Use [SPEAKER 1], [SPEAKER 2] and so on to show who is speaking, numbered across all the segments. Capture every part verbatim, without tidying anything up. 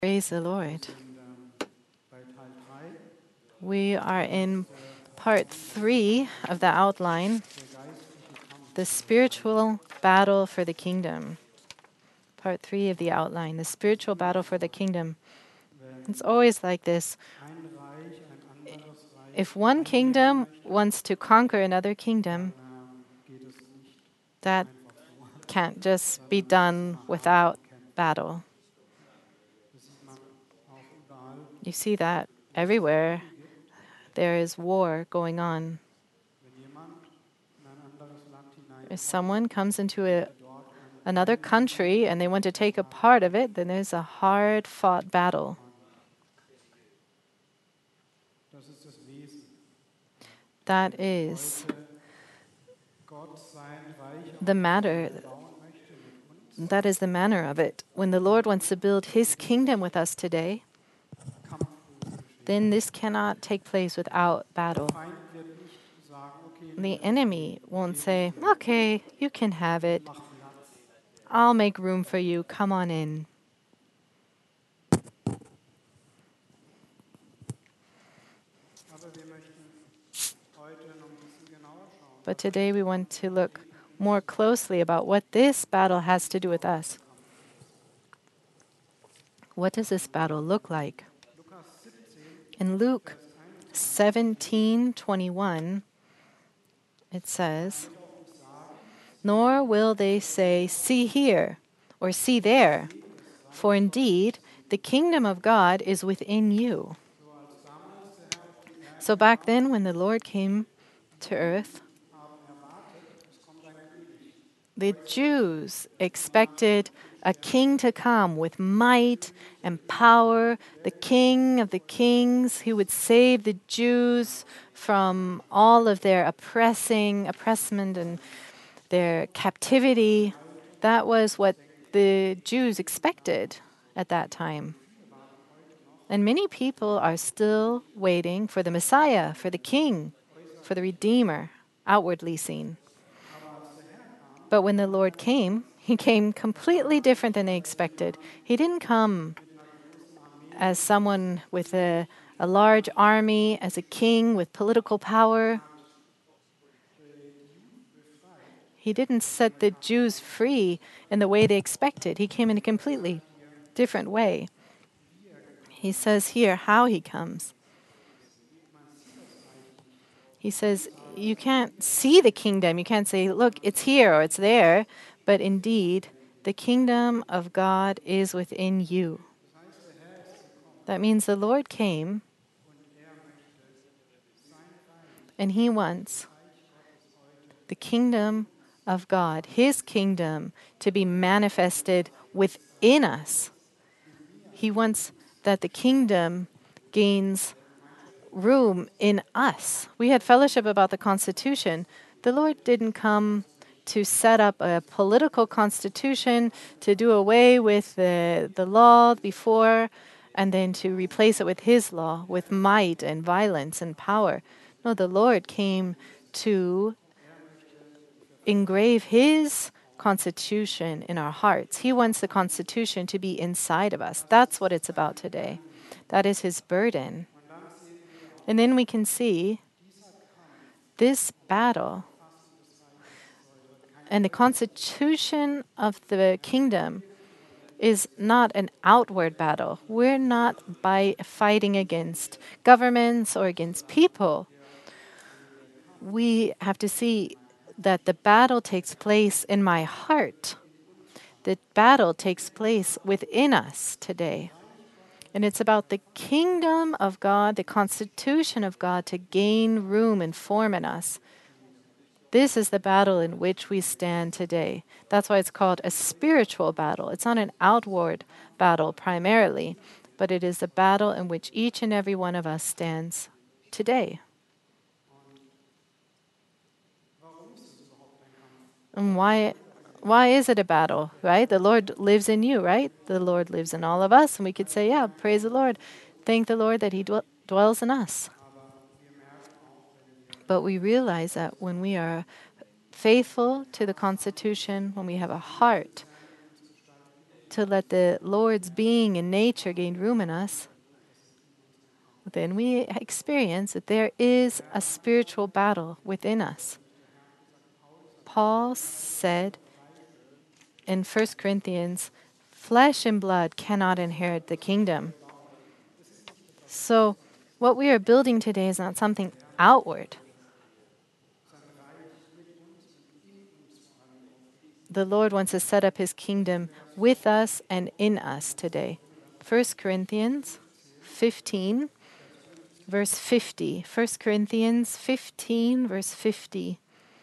[SPEAKER 1] Praise the Lord. We are in part three of the outline, the spiritual battle for the kingdom. Part three of the outline, the spiritual battle for the kingdom. It's always like this. If one kingdom wants to conquer another kingdom, that can't just be done without battle. You see that everywhere. There is war going on. If someone comes into a, another country and they want to take a part of it, then there's a hard-fought battle. That is the matter. That is the manner of it. When the Lord wants to build His kingdom with us today, then this cannot take place without battle. The enemy won't say, "Okay, you can have it. I'll make room for you. Come on in." But today we want to look more closely about what this battle has to do with us. What does this battle look like? In Luke seventeen twenty-one, it says, "Nor will they say, 'See here,' or 'See there,' for indeed the kingdom of God is within you." So back then, when the Lord came to earth, the Jews expected a king to come with might and power, the king of the kings who would save the Jews from all of their oppressing, oppressment and their captivity. That was what the Jews expected at that time. And many people are still waiting for the Messiah, for the King, for the Redeemer, outwardly seen. But when the Lord came, He came completely different than they expected. He didn't come as someone with a, a large army, as a king with political power. He didn't set the Jews free in the way they expected. He came in a completely different way. He says here how He comes. He says, you can't see the kingdom. You can't say, look, it's here or it's there. But indeed, the kingdom of God is within you. That means the Lord came and He wants the kingdom of God, His kingdom, to be manifested within us. He wants that the kingdom gains room in us. We had fellowship about the Constitution. The Lord didn't come to set up a political constitution, to do away with the, the law before, and then to replace it with His law, with might and violence and power. No, the Lord came to engrave His constitution in our hearts. He wants the constitution to be inside of us. That's what it's about today. That is His burden. And then we can see this battle and the constitution of the kingdom is not an outward battle. We're not by fighting against governments or against people. We have to see that the battle takes place in my heart. The battle takes place within us today. And it's about the kingdom of God, the constitution of God to gain room and form in us. This is the battle in which we stand today. That's why it's called a spiritual battle. It's not an outward battle primarily, but it is a battle in which each and every one of us stands today. And why why is it a battle, right? The Lord lives in you, right? The Lord lives in all of us, and we could say, yeah, praise the Lord. Thank the Lord that He dwell, dwells in us. But we realize that when we are faithful to the Constitution, when we have a heart to let the Lord's being and nature gain room in us, then we experience that there is a spiritual battle within us. Paul said in First Corinthians, flesh and blood cannot inherit the kingdom. So what we are building today is not something outward. The Lord wants to set up his kingdom with us and in us today. First Corinthians fifteen, verse fifty. First Corinthians fifteen, verse fifty.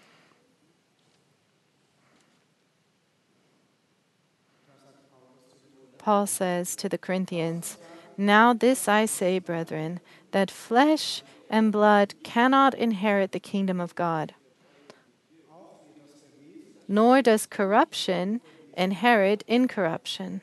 [SPEAKER 1] Paul says to the Corinthians, "Now this I say, brethren, that flesh and blood cannot inherit the kingdom of God, nor does corruption inherit incorruption."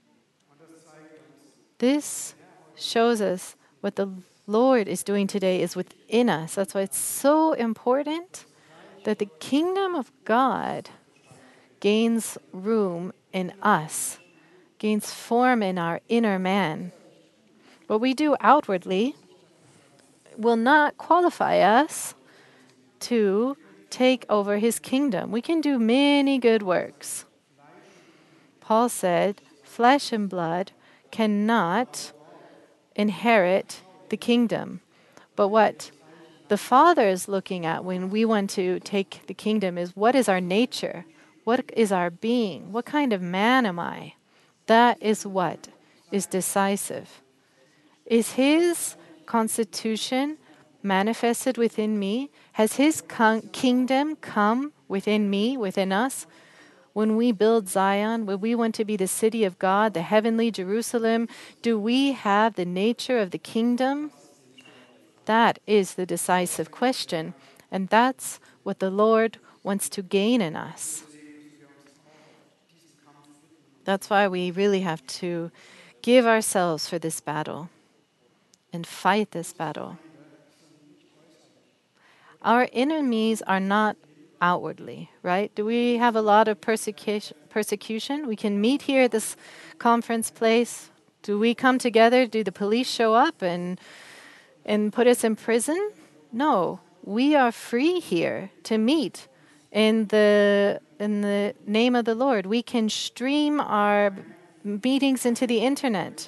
[SPEAKER 1] This shows us what the Lord is doing today is within us. That's why it's so important that the kingdom of God gains room in us, gains form in our inner man. What we do outwardly will not qualify us to take over his kingdom. We can do many good works. Paul said, flesh and blood cannot inherit the kingdom. But what the Father is looking at when we want to take the kingdom is, what is our nature? What is our being? What kind of man am I? That is what is decisive. Is his constitution manifested within me? Has his con- kingdom come within me, within us? When we build Zion, when we want to be the city of God, the heavenly Jerusalem, do we have the nature of the kingdom? That is the decisive question. And that's what the Lord wants to gain in us. That's why we really have to give ourselves for this battle and fight this battle. Our enemies are not outwardly, right? Do we have a lot of persecution? Persecution? We can meet here at this conference place. Do we come together? Do the police show up and and put us in prison? No, we are free here to meet in the in the name of the Lord. We can stream our meetings into the internet,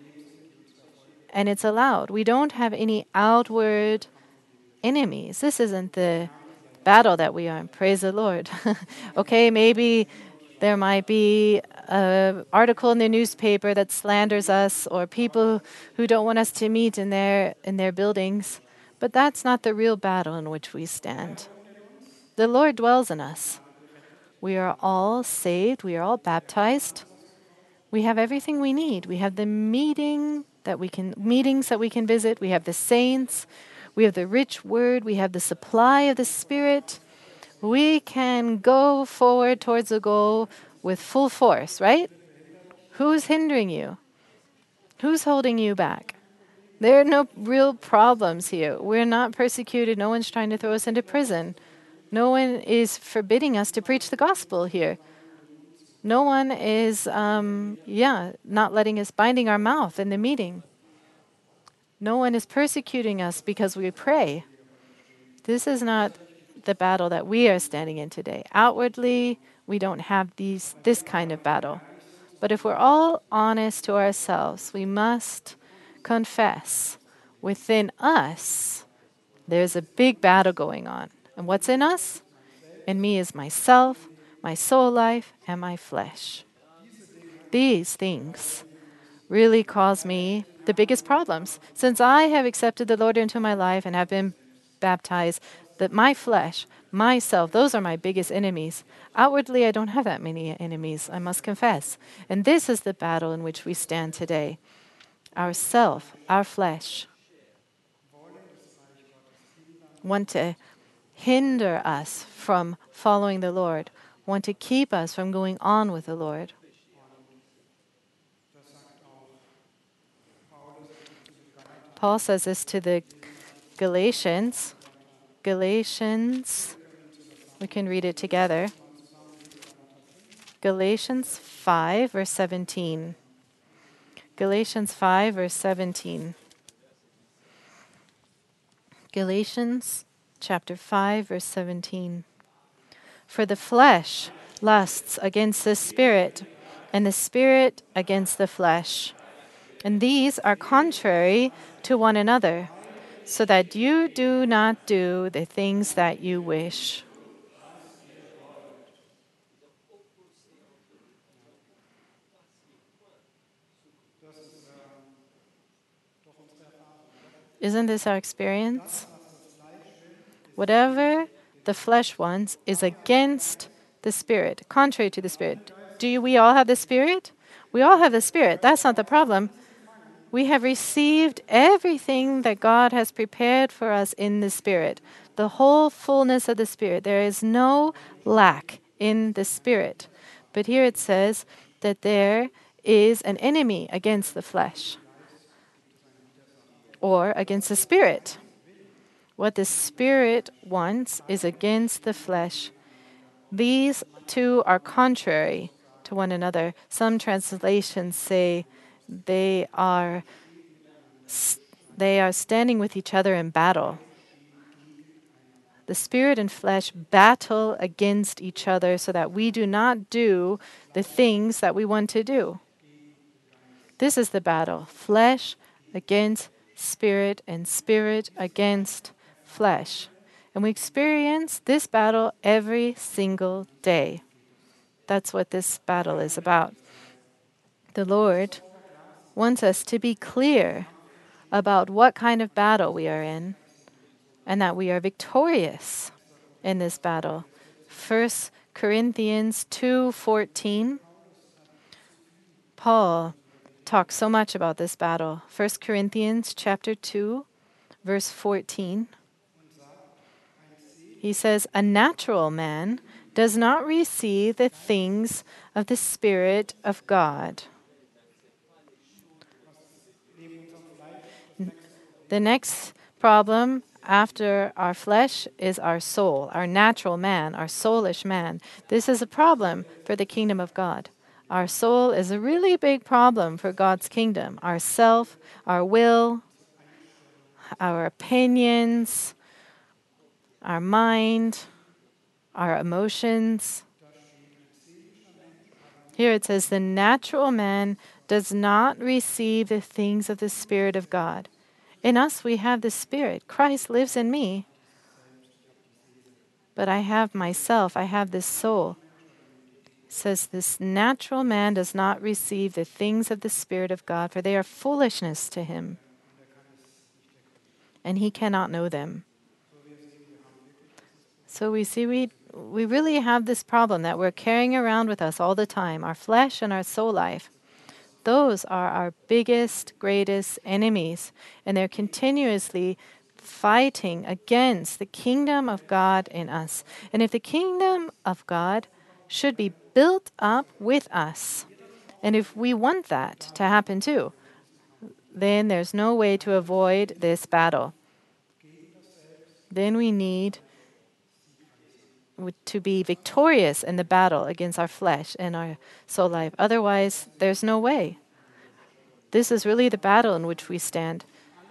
[SPEAKER 1] and it's allowed. We don't have any outward enemies. This isn't the battle that we are in. Praise the Lord. Okay, maybe there might be an article in the newspaper that slanders us, or people who don't want us to meet in their in their buildings, but that's not the real battle in which we stand. The Lord dwells in us. We are all saved. We are all baptized. We have everything we need. We have the meeting that we can meetings that we can visit. We have the saints. We have the rich word. We have the supply of the Spirit. We can go forward towards the goal with full force, right? Who's hindering you? Who's holding you back? There are no real problems here. We're not persecuted. No one's trying to throw us into prison. No one is forbidding us to preach the gospel here. No one is, um, yeah, not letting us, binding our mouth in the meeting. No one is persecuting us because we pray. This is not the battle that we are standing in today. Outwardly, we don't have these this kind of battle. But if we're all honest to ourselves, we must confess within us there's a big battle going on. And what's in us? In me is myself, my soul life, and my flesh. These things really cause me the biggest problems. Since I have accepted the Lord into my life and have been baptized, that my flesh, myself, those are my biggest enemies. Outwardly, I don't have that many enemies, I must confess. And this is the battle in which we stand today. Our self, our flesh, want to hinder us from following the Lord, want to keep us from going on with the Lord. Paul says this to the Galatians. Galatians, we can read it together. Galatians five, verse seventeen. Galatians five, verse seventeen. Galatians chapter five, verse seventeen. For the flesh lusts against the spirit, and the spirit against the flesh. And these are contrary to one another, so that you do not do the things that you wish. Isn't this our experience? Whatever the flesh wants is against the spirit, contrary to the spirit. Do you, we all have the spirit? We all have the spirit. That's not the problem. We have received everything that God has prepared for us in the spirit, the whole fullness of the spirit. There is no lack in the spirit. But here it says that there is an enemy against the flesh or against the spirit. What the spirit wants is against the flesh. These two are contrary to one another. Some translations say they are they are standing with each other in battle. The spirit and flesh battle against each other so that we do not do the things that we want to do. This is the battle. Flesh against spirit and spirit against flesh. And we experience this battle every single day. That's what this battle is about. The Lord wants us to be clear about what kind of battle we are in and that we are victorious in this battle. First Corinthians two fourteen. Paul talks so much about this battle. First Corinthians chapter two, verse fourteen. He says, "A natural man does not receive the things of the Spirit of God." The next problem after our flesh is our soul, our natural man, our soulish man. This is a problem for the kingdom of God. Our soul is a really big problem for God's kingdom. Our self, our will, our opinions, our mind, our emotions. Here it says, the natural man does not receive the things of the Spirit of God. In us, we have the Spirit. Christ lives in me. But I have myself. I have this soul. It says, this natural man does not receive the things of the Spirit of God, for they are foolishness to him, and he cannot know them. So we see we we really have this problem that we're carrying around with us all the time, our flesh and our soul life. Those are our biggest, greatest enemies, and they're continuously fighting against the kingdom of God in us. And if the kingdom of God should be built up with us, and if we want that to happen too, then there's no way to avoid this battle. Then we need to be victorious in the battle against our flesh and our soul life. Otherwise, there's no way. This is really the battle in which we stand.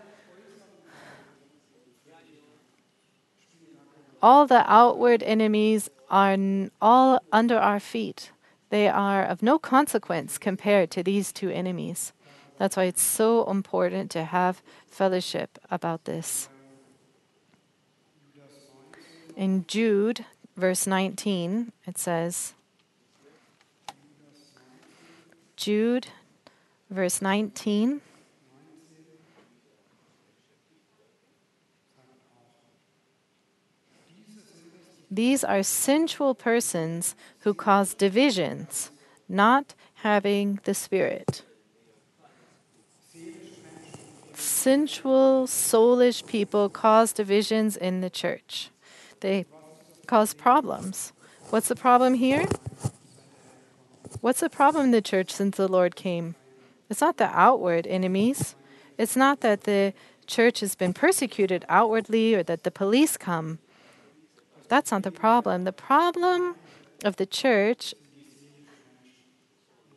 [SPEAKER 1] All the outward enemies are n- all under our feet. They are of no consequence compared to these two enemies. That's why it's so important to have fellowship about this. In Jude, verse nineteen, it says, Jude, verse nineteen. These are sensual persons who cause divisions, not having the Spirit. Sensual, soulish people cause divisions in the church. They cause problems. What's the problem here? What's the problem in the church since the Lord came? It's not the outward enemies. It's not that the church has been persecuted outwardly or that the police come. That's not the problem. The problem of the church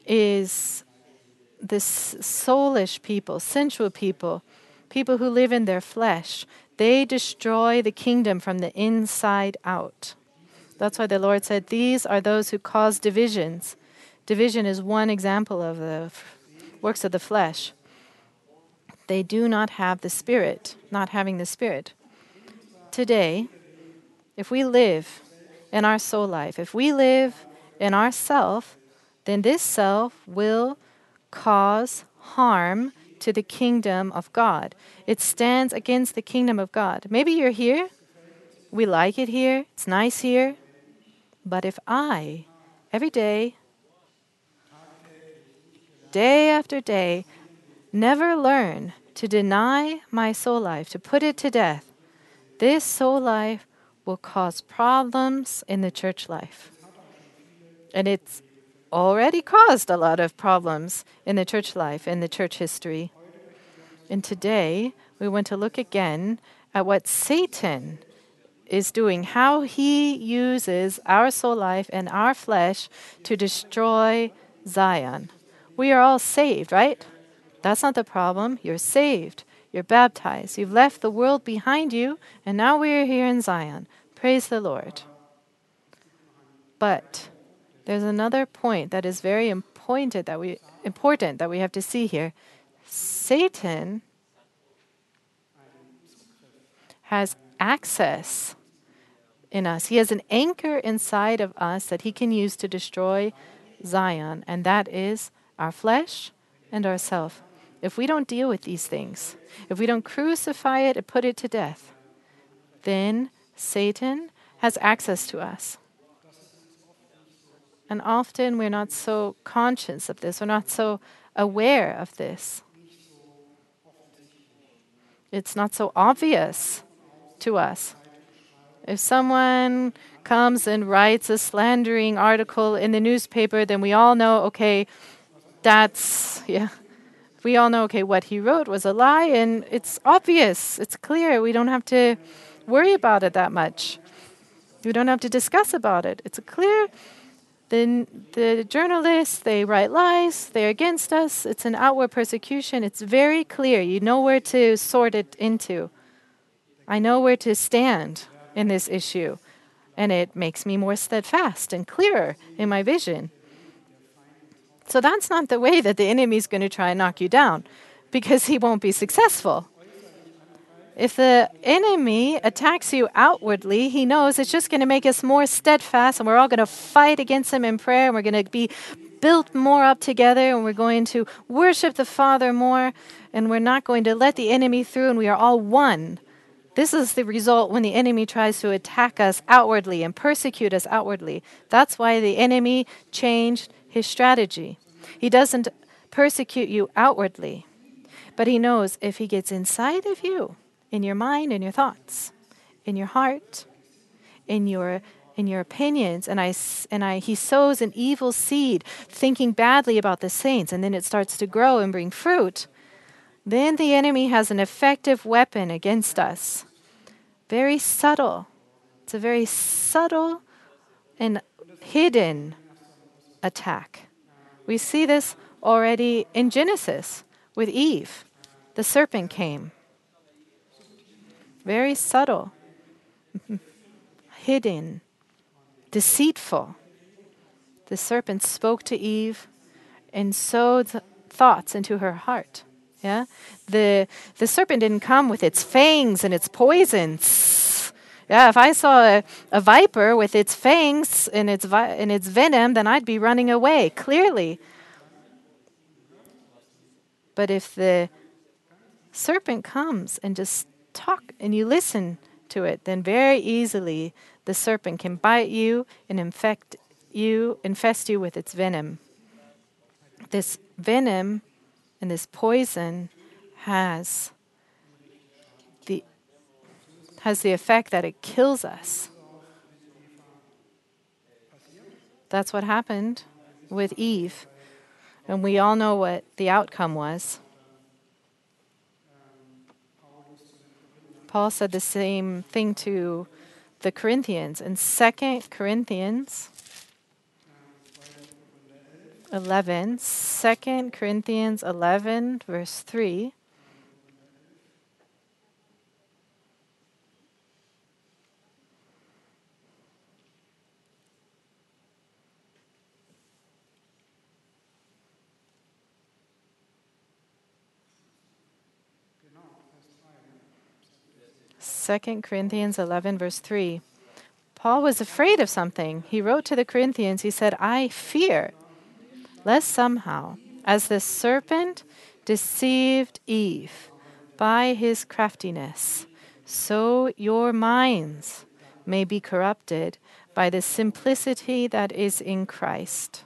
[SPEAKER 1] is this soulish people, sensual people, people who live in their flesh. They destroy the kingdom from the inside out. That's why the Lord said, these are those who cause divisions. Division is one example of the f- works of the flesh. They do not have the Spirit, not having the Spirit. Today, if we live in our soul life, if we live in our self, then this self will cause harm to the kingdom of God. It stands against the kingdom of God. Maybe you're here, we like it here, it's nice here, but if I, every day, day after day, never learn to deny my soul life, to put it to death, this soul life will cause problems in the church life. And it's already caused a lot of problems in the church life, in the church history. And today, we want to look again at what Satan is doing, how he uses our soul life and our flesh to destroy Zion. We are all saved, right? That's not the problem. You're saved. You're baptized. You've left the world behind you, and now we are here in Zion. Praise the Lord. But there's another point that is very important that we important that we have to see here. Satan has access in us. He has an anchor inside of us that he can use to destroy Zion, and that is our flesh and ourself. If we don't deal with these things, if we don't crucify it and put it to death, then Satan has access to us. And often we're not so conscious of this, we're not so aware of this. It's not so obvious to us. If someone comes and writes a slandering article in the newspaper, then we all know, okay, that's, yeah, we all know, okay, what he wrote was a lie, and it's obvious, it's clear. We don't have to worry about it that much. We don't have to discuss about it. It's clear. The, the journalists, they write lies, they're against us. It's an outward persecution. It's very clear. You know where to sort it into. I know where to stand in this issue. And it makes me more steadfast and clearer in my vision. So that's not the way that the enemy is going to try and knock you down, because he won't be successful. If the enemy attacks you outwardly, he knows it's just going to make us more steadfast, and we're all going to fight against him in prayer, and we're going to be built more up together, and we're going to worship the Father more, and we're not going to let the enemy through, and we are all one. This is the result when the enemy tries to attack us outwardly and persecute us outwardly. That's why the enemy changed his strategy. He doesn't persecute you outwardly, but he knows if he gets inside of you, in your mind, in your thoughts, in your heart, in your in your opinions, and I and I he sows an evil seed, thinking badly about the saints, and then it starts to grow and bring fruit. Then the enemy has an effective weapon against us. Very subtle. It's a very subtle and hidden attack. We see this already in Genesis with Eve. The serpent came. Very subtle, hidden, deceitful. The serpent spoke to Eve and sowed thoughts into her heart. Yeah, the the serpent didn't come with its fangs and its poisons. Yeah, if I saw a, a viper with its fangs and its vi- and its venom, then I'd be running away. Clearly. But if the serpent comes and just talk and you listen to it, then very easily the serpent can bite you and infect you, infest you with its venom. This venom and this poison has the has the effect that it kills us. That's what happened with Eve, and we all know what the outcome was. Paul said the same thing to the Corinthians. In Second Corinthians eleven, Second Corinthians eleven, verse three. Second Corinthians eleven, verse three. Paul was afraid of something. He wrote to the Corinthians, he said, I fear, lest somehow, as the serpent deceived Eve by his craftiness, so your minds may be corrupted by the simplicity that is in Christ.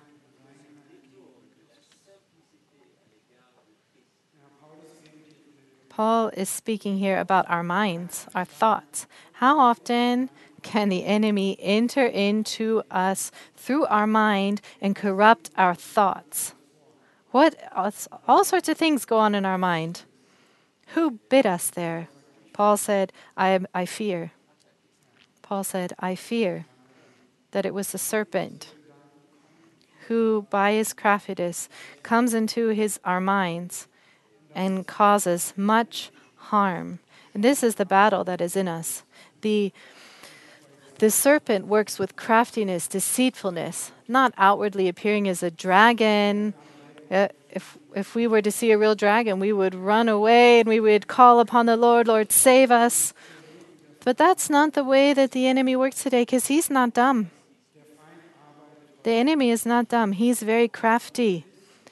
[SPEAKER 1] Paul is speaking here about our minds, our thoughts. How often can the enemy enter into us through our mind and corrupt our thoughts? What all sorts of things go on in our mind. Who bid us there? Paul said, I, I fear. Paul said, I fear that it was the serpent who, by his craftiness, comes into his our minds and causes much harm. And this is the battle that is in us. The, the serpent works with craftiness, deceitfulness, not outwardly appearing as a dragon. Uh, if if we were to see a real dragon, we would run away and we would call upon the Lord, Lord, save us. But that's not the way that the enemy works today, because he's not dumb. The enemy is not dumb. He's very crafty.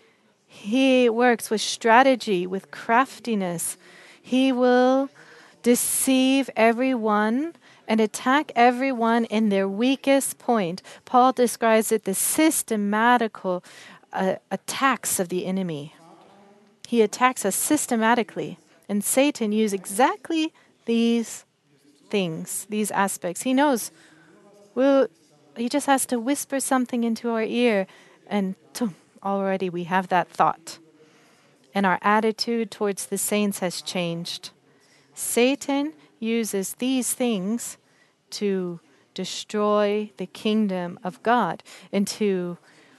[SPEAKER 1] He works with strategy, with craftiness. He will deceive everyone and attack everyone in their weakest point. Paul describes it the systematical uh, attacks of the enemy. He attacks us systematically. And Satan uses exactly these things, these aspects. He knows. We'll, he just has to whisper something into our ear, and tum, already we have that thought. And our attitude towards the saints has changed. Satan uses these things to destroy the kingdom of God and to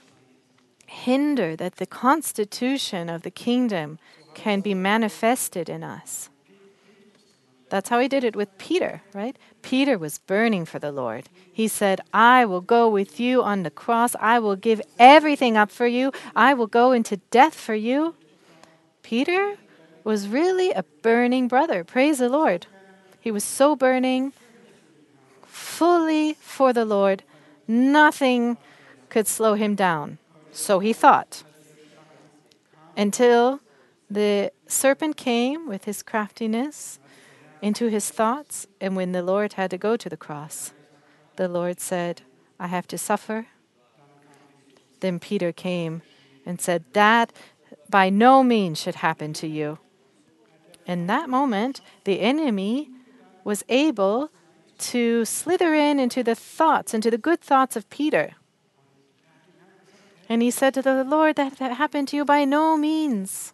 [SPEAKER 1] hinder that the constitution of the kingdom can be manifested in us. That's how he did it with Peter, right? Peter was burning for the Lord. He said, I will go with you on the cross. I will give everything up for you. I will go into death for you. Peter was really a burning brother. Praise the Lord. He was so burning, fully for the Lord. Nothing could slow him down. So he thought. Until the serpent came with his craftiness into his thoughts, and when the Lord had to go to the cross, the Lord said, I have to suffer. Then Peter came and said, that by no means should happen to you. In that moment, the enemy was able to slither in into the thoughts, into the good thoughts of Peter. And he said to the Lord, that, that happened to you by no means.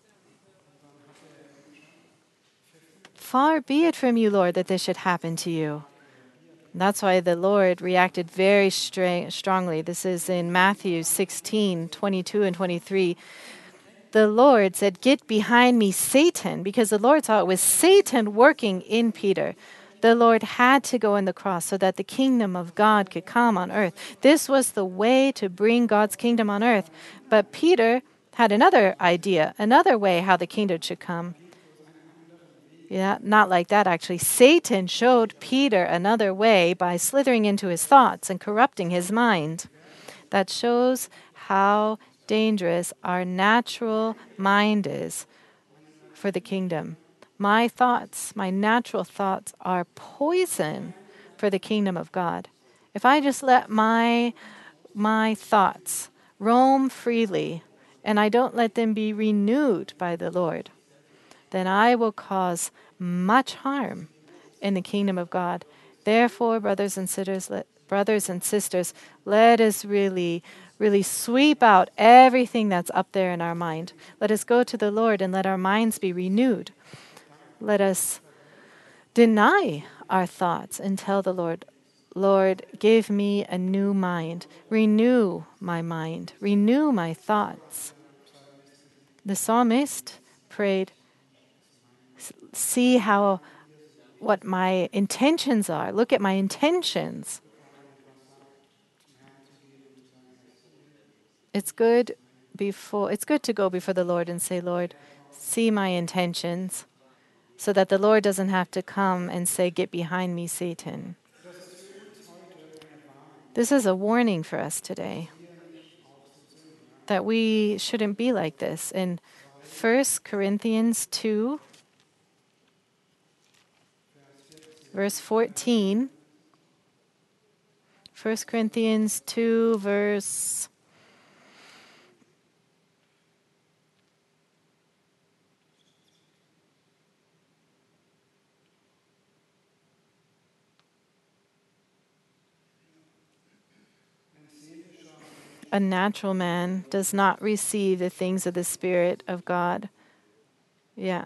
[SPEAKER 1] Far be it from you, Lord, that this should happen to you. And that's why the Lord reacted very stra- strongly. This is in Matthew sixteen, twenty-two and twenty-three. The Lord said, get behind me, Satan, because the Lord saw it was Satan working in Peter. The Lord had to go on the cross so that the kingdom of God could come on earth. This was the way to bring God's kingdom on earth. But Peter had another idea, another way how the kingdom should come. Yeah, not like that, actually. Satan showed Peter another way by slithering into his thoughts and corrupting his mind. That shows how dangerous our natural mind is for the kingdom. My thoughts, my natural thoughts, are poison for the kingdom of God. If I just let my my thoughts roam freely and I don't let them be renewed by the Lord, then I will cause much harm in the kingdom of God. Therefore, brothers and sisters, let, brothers and sisters, let us really, really sweep out everything that's up there in our mind. Let us go to the Lord and let our minds be renewed. Let us deny our thoughts and tell the Lord, Lord, give me a new mind. Renew my mind. Renew my thoughts. The psalmist prayed, see how what my intentions are. Look at my intentions. It's good before it's good to go before the Lord and say, Lord, see my intentions, so that the Lord doesn't have to come and say, get behind me, Satan. This is a warning for us today that we shouldn't be like this. In First Corinthians two, verse fourteen, First Corinthians two, verse a natural man does not receive the things of the Spirit of God. Yeah.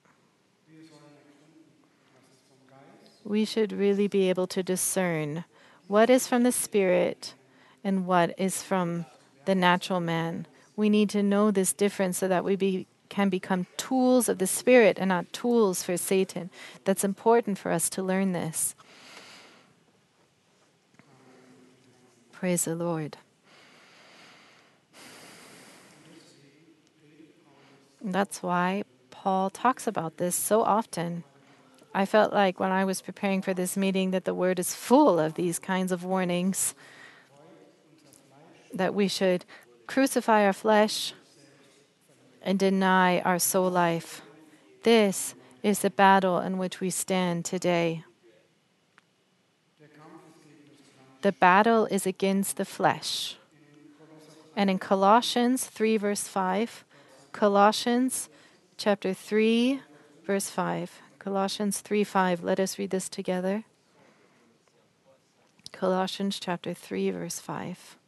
[SPEAKER 1] We should really be able to discern what is from the Spirit and what is from the natural man. We need to know this difference so that we be, can become tools of the Spirit and not tools for Satan. That's important for us to learn this. Praise the Lord. That's why Paul talks about this so often. I felt like when I was preparing for this meeting that the Word is full of these kinds of warnings, that we should crucify our flesh and deny our soul life. This is the battle in which we stand today. The battle is against the flesh. And in Colossians three, verse five, Colossians chapter three, verse five. Colossians three, five. Let us read this together. Colossians chapter three, verse five.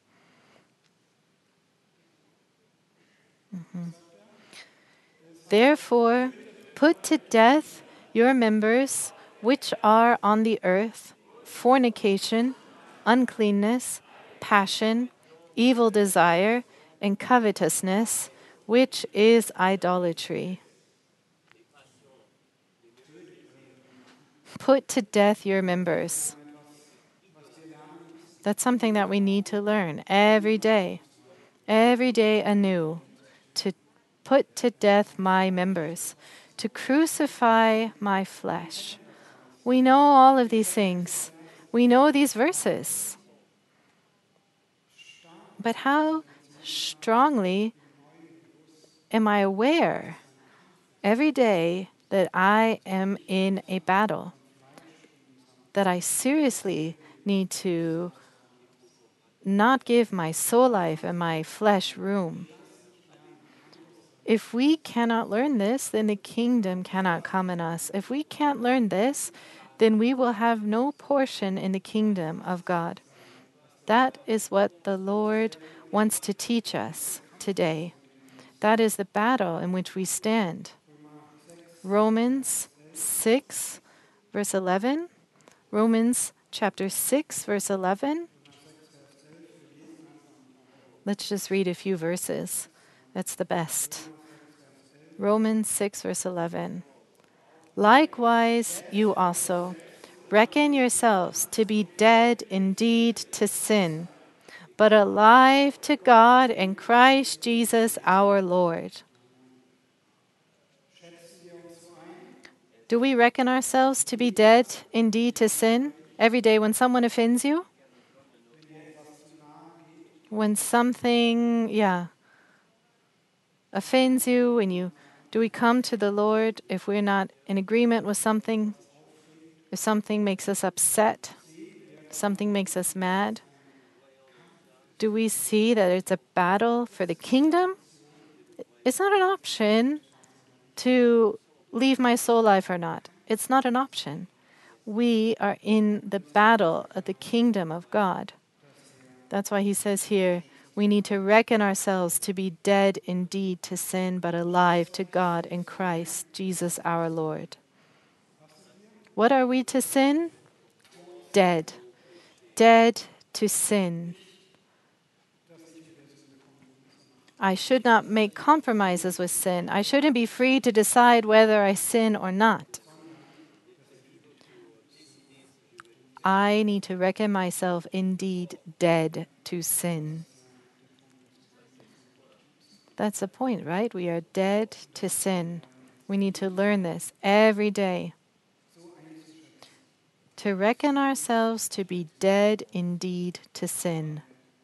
[SPEAKER 1] Mm-hmm. Therefore, put to death your members which are on the earth, fornication, uncleanness, passion, evil desire, and covetousness, which is idolatry. Put to death your members. That's something that we need to learn every day, every day anew, to put to death my members, to crucify my flesh. We know all of these things. We know these verses. But how strongly am I aware every day that I am in a battle, that I seriously need to not give my soul life and my flesh room? If we cannot learn this, then the kingdom cannot come in us. If we can't learn this, then we will have no portion in the kingdom of God. That is what the Lord wants to teach us today. That is the battle in which we stand. Romans six, verse eleven. Romans chapter six, verse eleven. Let's just read a few verses. That's the best. Romans six, verse eleven. Likewise, you also reckon yourselves to be dead indeed to sin, but alive to God in Christ Jesus our Lord. Do we reckon ourselves to be dead indeed to sin every day when someone offends you? When something, yeah, offends you and you, do we come to the Lord if we're not in agreement with something? If something makes us upset, something makes us mad? Do we see that it's a battle for the kingdom? It's not an option to leave my soul life or not. It's not an option. We are in the battle of the kingdom of God. That's why he says here, we need to reckon ourselves to be dead indeed to sin, but alive to God in Christ Jesus our Lord. What are we to sin? Dead. dead to sin. I should not make compromises with sin. I shouldn't be free to decide whether I sin or not. I need to reckon myself indeed dead to sin. That's the point, right? We are dead to sin. We need to learn this every day. To reckon ourselves to be dead indeed to sin,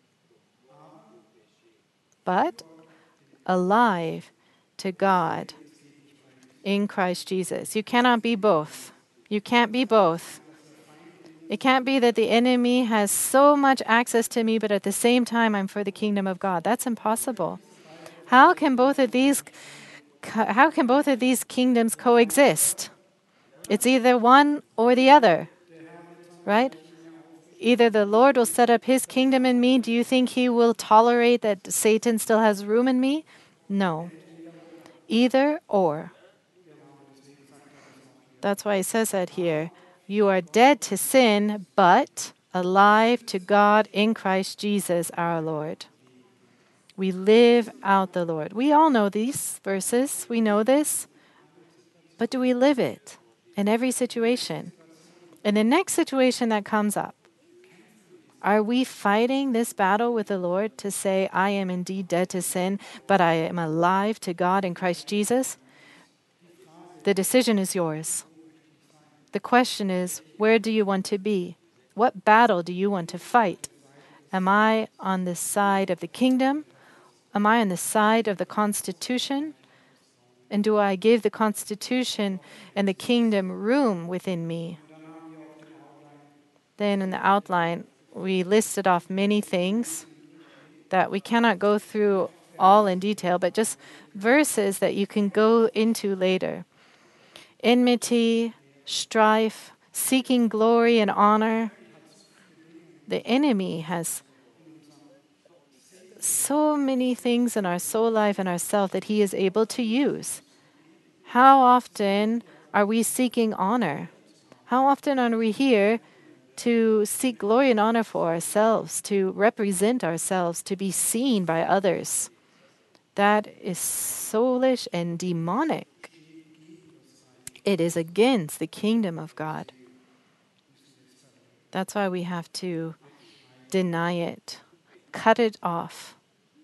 [SPEAKER 1] but alive to God in Christ Jesus. You cannot be both. You can't be both. It can't be that the enemy has so much access to me, but at the same time I'm for the kingdom of God. That's impossible. How can both of these how can both of these kingdoms coexist? It's either one or the other, right? Either the Lord will set up his kingdom in me. Do you think he will tolerate that Satan still has room in me? No. Either or. That's why it says that here. You are dead to sin, but alive to God in Christ Jesus our Lord. We live out the Lord. We all know these verses. We know this. But do we live it in every situation? In the next situation that comes up, are we fighting this battle with the Lord to say, I am indeed dead to sin, but I am alive to God in Christ Jesus? The decision is yours. The question is, where do you want to be? What battle do you want to fight? Am I on the side of the kingdom? Am I on the side of the Constitution? And do I give the Constitution and the kingdom room within me? Then in the outline, we listed off many things that we cannot go through all in detail, but just verses that you can go into later. Enmity, strife, seeking glory and honor. The enemy has so many things in our soul life and ourself that he is able to use. How often are we seeking honor? How often are we here to seek glory and honor for ourselves, to represent ourselves, to be seen by others? That is soulish and demonic. It is against the kingdom of God. That's why we have to deny it, cut it off.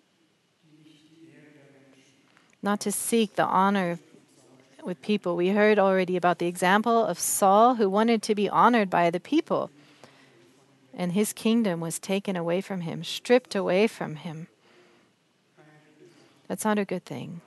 [SPEAKER 1] Not to seek the honor with people. We heard already about the example of Saul, who wanted to be honored by the people. And his kingdom was taken away from him, stripped away from him. That's not a good thing.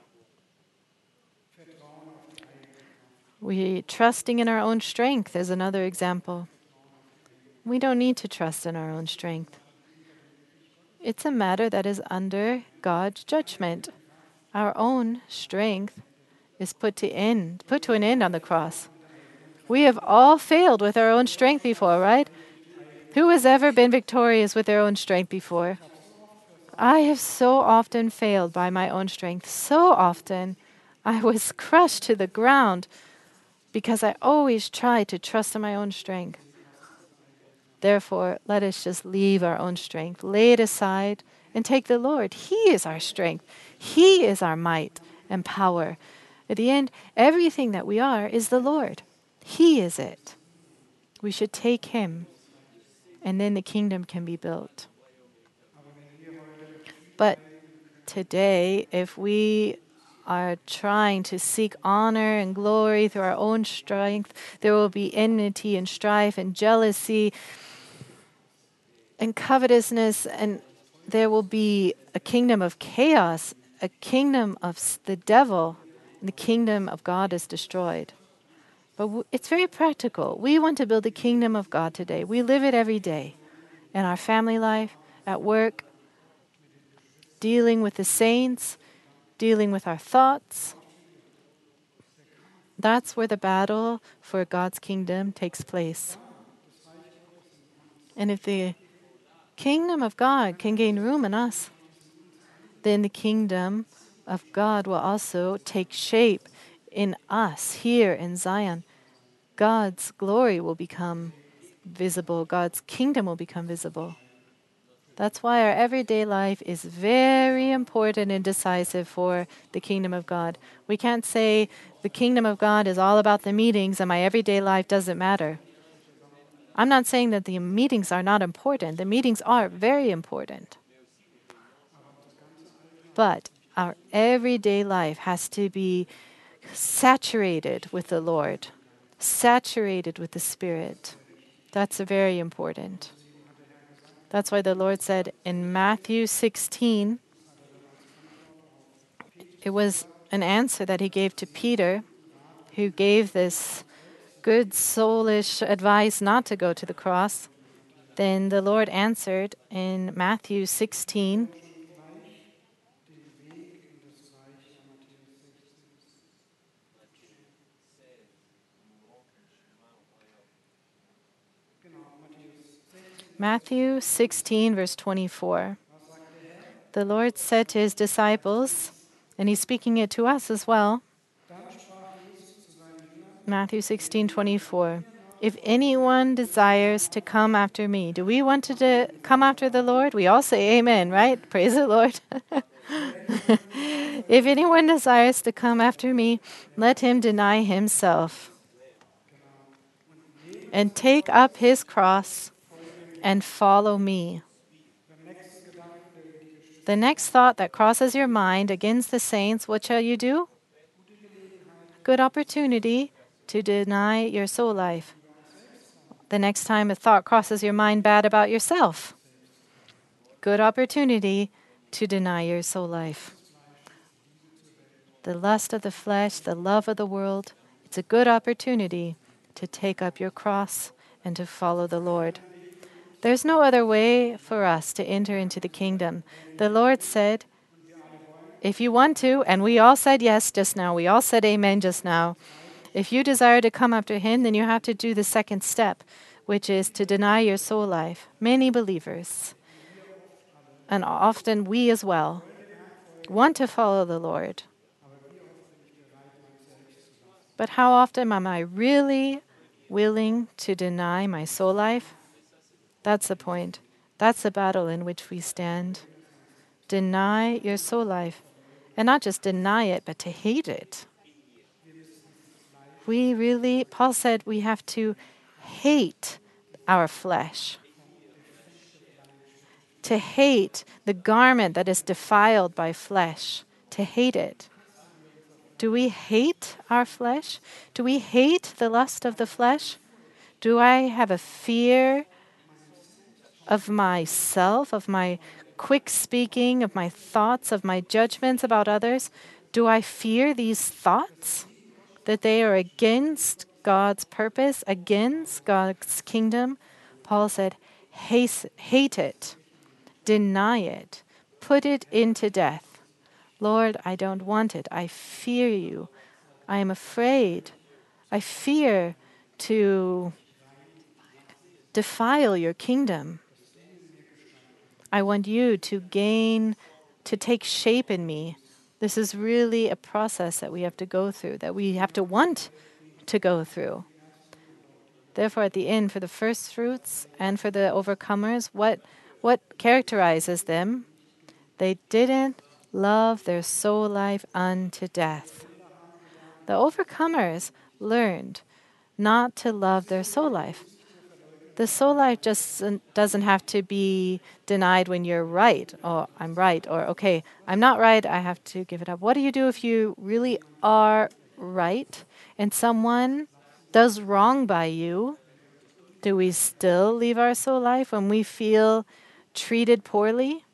[SPEAKER 1] We trusting in our own strength is another example. We don't need to trust in our own strength. It's a matter that is under God's judgment. Our own strength is put to end, put to an end on the cross. We have all failed with our own strength before, right? Who has ever been victorious with their own strength before? I have so often failed by my own strength. So often I was crushed to the ground because I always tried to trust in my own strength. Therefore, let us just leave our own strength, lay it aside, and take the Lord. He is our strength. He is our might and power. At the end, everything that we are is the Lord. He is it. We should take Him, and then the kingdom can be built. But today, if we are trying to seek honor and glory through our own strength, there will be enmity and strife and jealousy and covetousness, and there will be a kingdom of chaos, a kingdom of the devil, and the kingdom of God is destroyed. But w- it's very practical. We want to build the kingdom of God today. We live it every day in our family life, at work, dealing with the saints, dealing with our thoughts. That's where the battle for God's kingdom takes place. And if the kingdom of God can gain room in us, then the kingdom of God will also take shape in us here in Zion. God's glory will become visible. God's kingdom will become visible. That's why our everyday life is very important and decisive for the kingdom of God. We can't say the kingdom of God is all about the meetings and my everyday life doesn't matter. I'm not saying that the meetings are not important. The meetings are very important. But our everyday life has to be saturated with the Lord, saturated with the Spirit. That's very important. That's why the Lord said in Matthew sixteen, it was an answer that he gave to Peter, who gave this good soulish advice not to go to the cross. Then the Lord answered in Matthew sixteen, Matthew sixteen, verse twenty-four. The Lord said to his disciples, and he's speaking it to us as well, Matthew sixteen, twenty-four. If anyone desires to come after me, do we want to de- come after the Lord? We all say amen, right? Praise the Lord. If anyone desires to come after me, let him deny himself and take up his cross and follow me. The next thought that crosses your mind against the saints, what shall you do? Good opportunity to deny your soul life. The next time a thought crosses your mind bad about yourself, good opportunity to deny your soul life. The lust of the flesh, the love of the world, it's a good opportunity to take up your cross and to follow the Lord. There's no other way for us to enter into the kingdom. The Lord said, if you want to, and we all said yes just now, we all said amen just now. If you desire to come after him, then you have to do the second step, which is to deny your soul life. Many believers, and often we as well, want to follow the Lord. But how often am I really willing to deny my soul life? That's the point. That's the battle in which we stand. Deny your soul life. And not just deny it, but to hate it. We really, Paul said we have to hate our flesh. To hate the garment that is defiled by flesh. To hate it. Do we hate our flesh? Do we hate the lust of the flesh? Do I have a fear of myself, of my quick speaking, of my thoughts, of my judgments about others? Do I fear these thoughts? That they are against God's purpose, against God's kingdom? Paul said, hate, hate it, deny it, put it into death. Lord, I don't want it. I fear you. I am afraid. I fear to defile your kingdom. I want you to gain, to take shape in me. This is really a process that we have to go through, that we have to want to go through. Therefore, at the end, for the first fruits and for the overcomers, what, what characterizes them? They didn't love their soul life unto death. The overcomers learned not to love their soul life. The soul life just doesn't have to be denied when you're right. Oh, I'm right. Or, okay, I'm not right. I have to give it up. What do you do if you really are right and someone does wrong by you? Do we still leave our soul life when we feel treated poorly?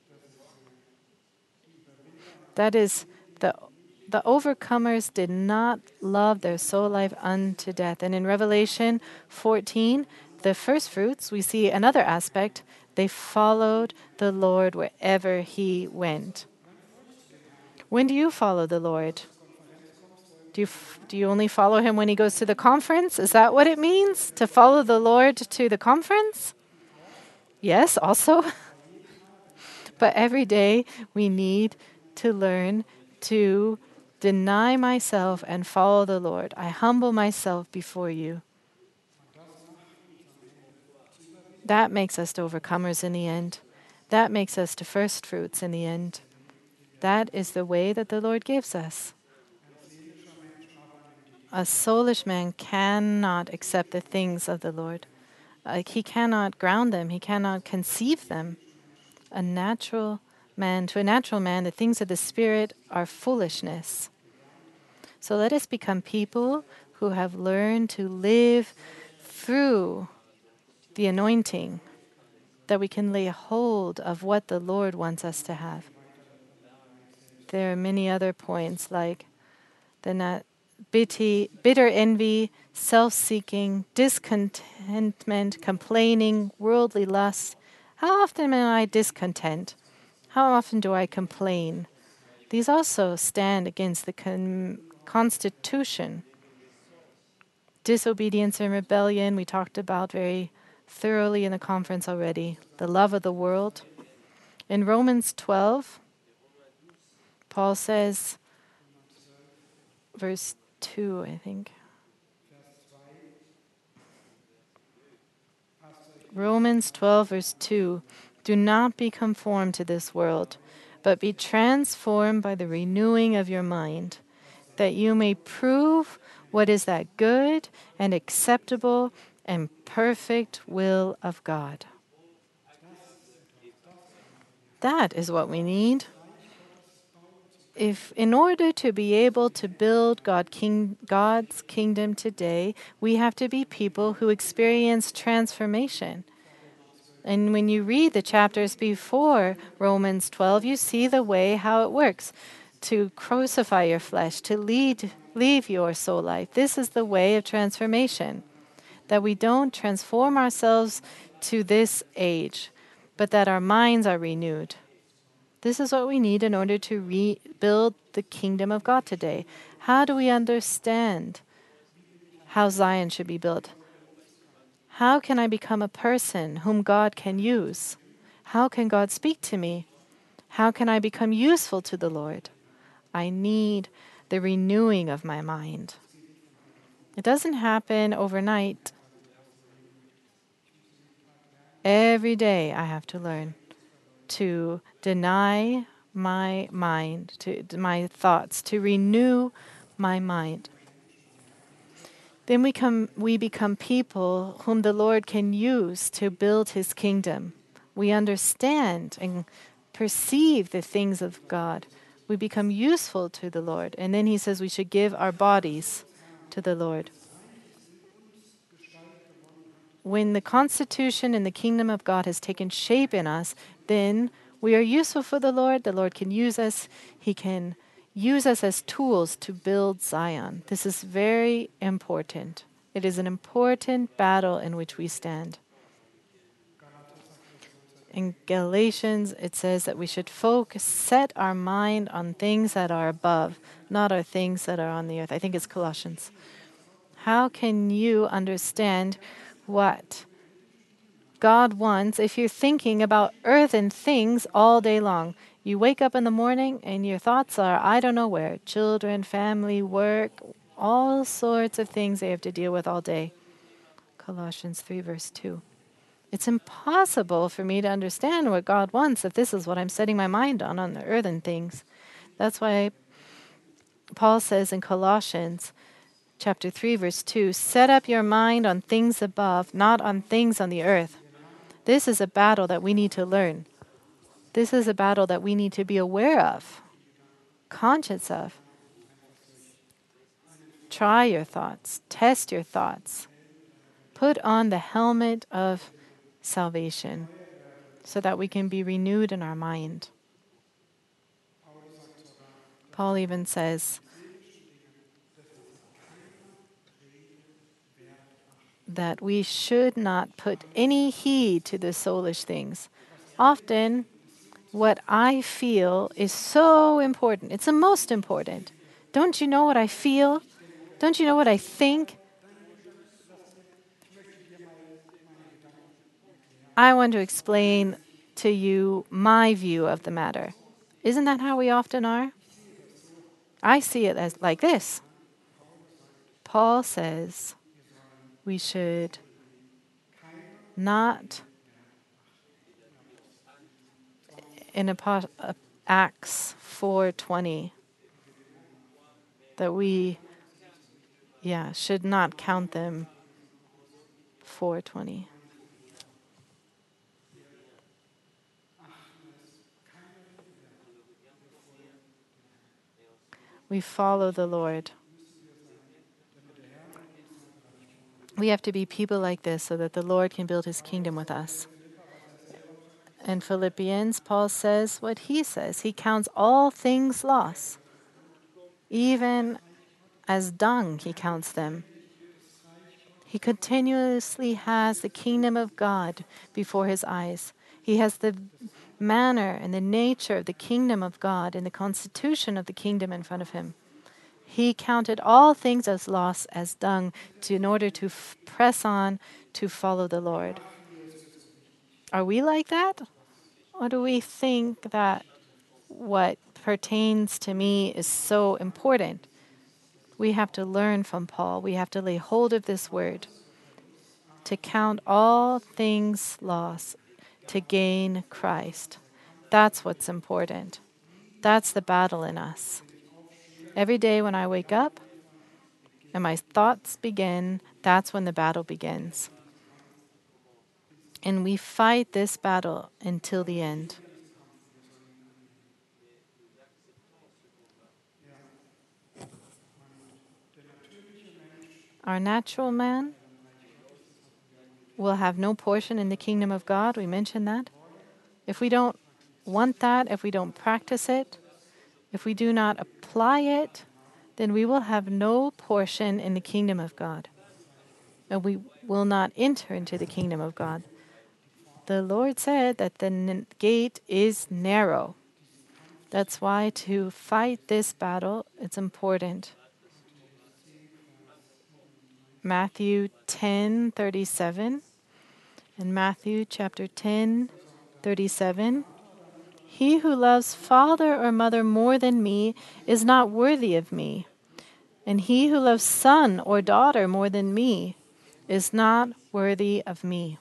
[SPEAKER 1] That is, the the overcomers did not love their soul life unto death. And in Revelation fourteen, the first fruits, we see another aspect. They followed the Lord wherever he went. When do you follow the Lord? Do you, f- do you only follow him when he goes to the conference? Is that what it means, to follow the Lord to the conference? Yes, also. But every day we need to learn to deny myself and follow the Lord. I humble myself before you. That makes us to overcomers in the end. That makes us to first fruits in the end. That is the way that the Lord gives us. A soulish man cannot accept the things of the Lord. Like he cannot ground them. He cannot conceive them. A natural man, to a natural man, the things of the Spirit are foolishness. So let us become people who have learned to live through the anointing, that we can lay hold of what the Lord wants us to have. There are many other points like the nat- bitty, bitter envy, self-seeking, discontentment, complaining, worldly lust. How often am I discontent? How often do I complain? These also stand against the con- Constitution. Disobedience and rebellion, we talked about very thoroughly in the conference already. The love of the world. In Romans twelve, Paul says, verse two, I think. Romans twelve, verse two. Do not be conformed to this world, but be transformed by the renewing of your mind, that you may prove what is that good and acceptable and perfect will of God. That is what we need. If in order to be able to build God king, God's kingdom today, we have to be people who experience transformation. And when you read the chapters before Romans twelve, you see the way how it works. To crucify your flesh, to lead, leave your soul life. This is the way of transformation. That we don't transform ourselves to this age, but that our minds are renewed. This is what we need in order to rebuild the kingdom of God today. How do we understand how Zion should be built? How can I become a person whom God can use? How can God speak to me? How can I become useful to the Lord? I need the renewing of my mind. It doesn't happen overnight. Every day I have to learn to deny my mind, to my thoughts, to renew my mind. Then we come we become people whom the Lord can use to build his kingdom. We understand and perceive the things of God. We become useful to the Lord. And then he says we should give our bodies to the Lord. When the constitution and the kingdom of God has taken shape in us, then we are useful for the Lord. The Lord can use us. He can use us as tools to build Zion. This is very important. It is an important battle in which we stand. In Galatians, it says that we should focus, set our mind on things that are above, not on things that are on the earth. I think it's Colossians. How can you understand what God wants if you're thinking about earthen things all day long? You wake up in the morning and your thoughts are, I don't know where, children, family, work, all sorts of things they have to deal with all day. Colossians three, verse two. It's impossible for me to understand what God wants if this is what I'm setting my mind on, on the earthen things. That's why Paul says in Colossians chapter three, verse two, set up your mind on things above, not on things on the earth. This is a battle that we need to learn. This is a battle that we need to be aware of, conscious of. Try your thoughts, test your thoughts. Put on the helmet of salvation so that we can be renewed in our mind. Paul even says that we should not put any heed to the soulish things. Often, what I feel is so important. It's the most important. Don't you know what I feel? Don't you know what I think? I want to explain to you my view of the matter. Isn't that how we often are? I see it as like this. Paul says we should not in Apo- uh, Acts four twenty that we, yeah, should not count them. four twenty. We follow the Lord. We have to be people like this so that the Lord can build his kingdom with us. In Philippians, Paul says what he says. He counts all things loss. Even as dung, he counts them. He continuously has the kingdom of God before his eyes. He has the manner and the nature of the kingdom of God and the constitution of the kingdom in front of him. He counted all things as loss, as dung, to, in order to f- press on to follow the Lord. Are we like that? Or do we think that what pertains to me is so important? We have to learn from Paul. We have to lay hold of this word. To count all things loss, to gain Christ. That's what's important. That's the battle in us. Every day when I wake up and my thoughts begin, that's when the battle begins. And we fight this battle until the end. Our natural man will have no portion in the kingdom of God. We mentioned that. If we don't want that, if we don't practice it, if we do not apply it, then we will have no portion in the kingdom of God. And we will not enter into the kingdom of God. The Lord said that the n- gate is narrow. That's why to fight this battle, it's important. Matthew ten thirty-seven. In Matthew chapter ten thirty-seven. He who loves father or mother more than me is not worthy of me. And he who loves son or daughter more than me is not worthy of me.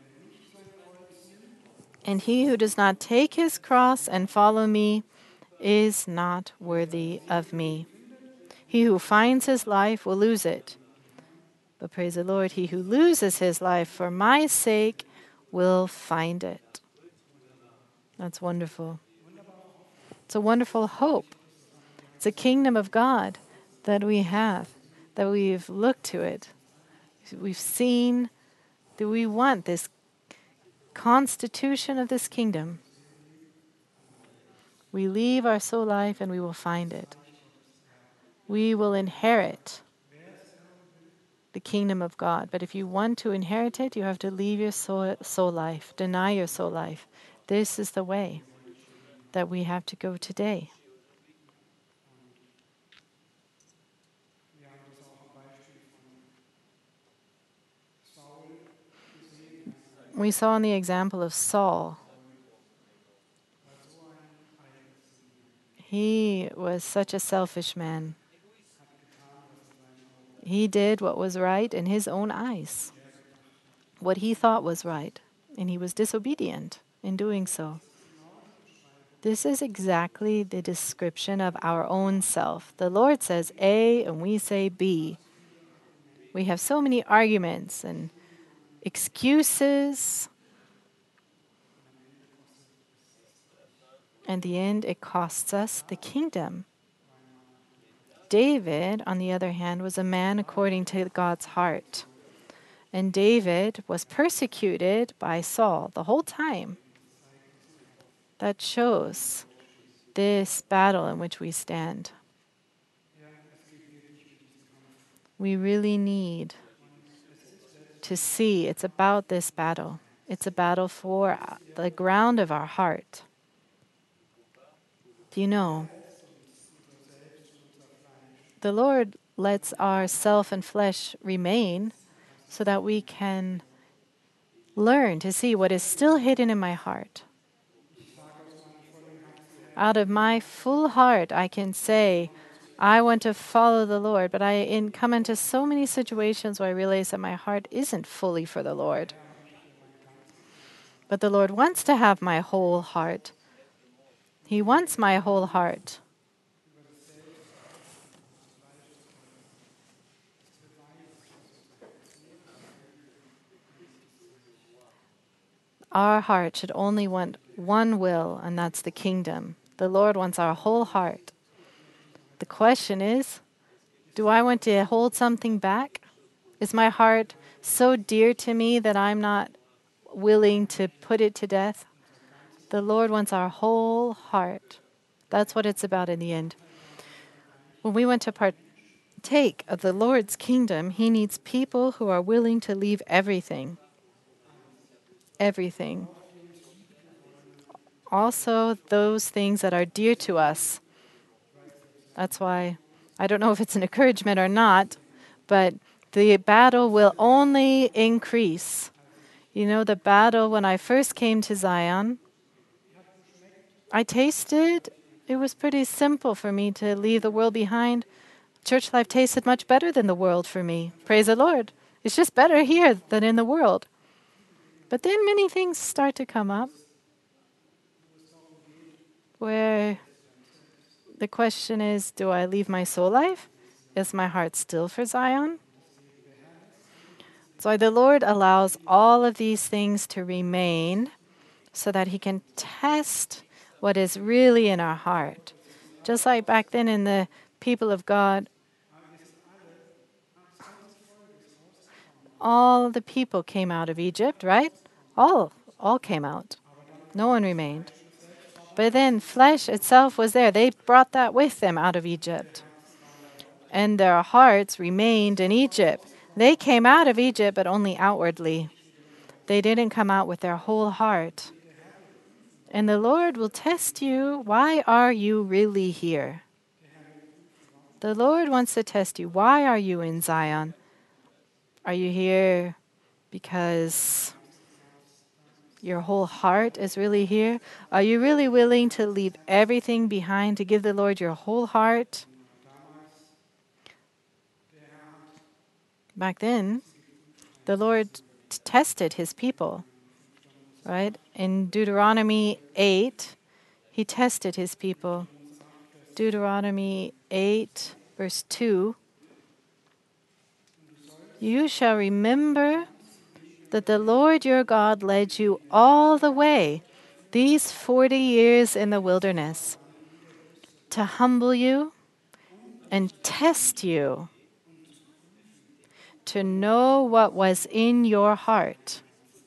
[SPEAKER 1] And he who does not take his cross and follow me is not worthy of me. He who finds his life will lose it. But praise the Lord, he who loses his life for my sake will find it. That's wonderful. It's a wonderful hope. It's a kingdom of God that we have, that we've looked to it. We've seen that we want this constitution of this kingdom. We leave our soul life and we will find it. We will inherit the kingdom of God. But if you want to inherit it, you have to leave your soul, soul life, deny your soul life. This is the way that we have to go today. We saw in the example of Saul. He was such a selfish man. He did what was right in his own eyes, what he thought was right, and he was disobedient in doing so. This is exactly the description of our own self. The Lord says A and we say B. We have so many arguments and excuses. In the end, it costs us the kingdom. David, on the other hand, was a man according to God's heart. And David was persecuted by Saul the whole time. That shows this battle in which we stand. We really need to see it's about this battle. It's a battle for the ground of our heart. Do you know? The Lord lets our self and flesh remain so that we can learn to see what is still hidden in my heart. Out of my full heart, I can say, I want to follow the Lord, but I in, come into so many situations where I realize that my heart isn't fully for the Lord. But the Lord wants to have my whole heart. He wants my whole heart. Our heart should only want one will, and that's the kingdom. The Lord wants our whole heart. The question is, do I want to hold something back? Is my heart so dear to me that I'm not willing to put it to death? The Lord wants our whole heart. That's what it's about in the end. When we want to partake of the Lord's kingdom, He needs people who are willing to leave everything. Everything. Also, those things that are dear to us. That's why I don't know if it's an encouragement or not, but the battle will only increase. You know, the battle when I first came to Zion, I tasted, it was pretty simple for me to leave the world behind. Church life tasted much better than the world for me. Praise the Lord. It's just better here than in the world. But then many things start to come up where the question is, do I leave my soul life? Is my heart still for Zion? So the Lord allows all of these things to remain so that He can test what is really in our heart. Just like back then in the people of God, all the people came out of Egypt, right? All, all came out. No one remained. But then flesh itself was there. They brought that with them out of Egypt. And their hearts remained in Egypt. They came out of Egypt, but only outwardly. They didn't come out with their whole heart. And the Lord will test you. Why are you really here? The Lord wants to test you. Why are you in Zion? Are you here because your whole heart is really here? Are you really willing to leave everything behind to give the Lord your whole heart? Back then, the Lord t- tested His people, right? In Deuteronomy eight, He tested His people. Deuteronomy eight, verse two. You shall remember that the Lord your God led you all the way these forty years in the wilderness to humble you and test you, to know what was in your heart.